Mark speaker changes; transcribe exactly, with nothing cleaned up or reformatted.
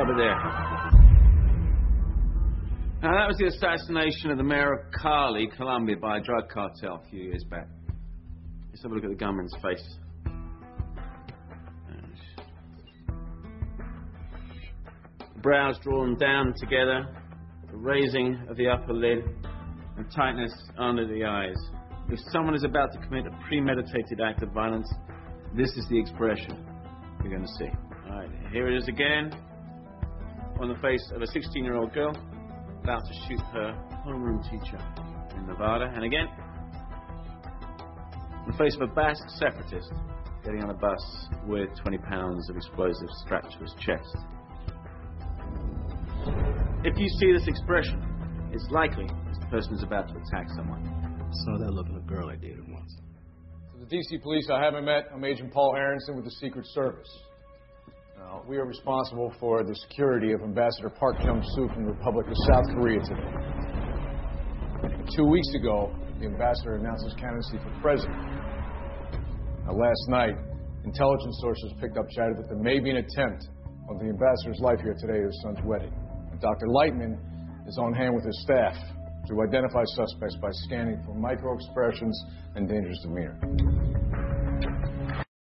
Speaker 1: over there. Now, that was the assassination of the mayor of Cali, Colombia, by a drug cartel a few years back. Let's have a look at the gunman's face. Brows drawn down together, the raising of the upper lid, and tightness under the eyes. If someone is about to commit a premeditated act of violence, this is the expression you're going to see. All right, here it is again, on the face of a sixteen-year-old girl about to shoot her homeroom teacher in Nevada, and again, on the face of a Basque separatist getting on a bus with twenty pounds of explosives strapped to his chest. If you see this expression, it's likely this person is about to attack someone.
Speaker 2: I saw that look in a girl I dated once.
Speaker 3: To the D C Police, I haven't met. I'm Agent Paul Aronson with the Secret Service. Now, we are responsible for the security of Ambassador Park Chung-soo from the Republic of South Korea today. Two weeks ago, the ambassador announced his candidacy for president. Now, last night, intelligence sources picked up chatter that there may be an attempt on the ambassador's life here today at his son's wedding. Doctor Lightman is on hand with his staff to identify suspects by scanning for micro-expressions and dangerous demeanor.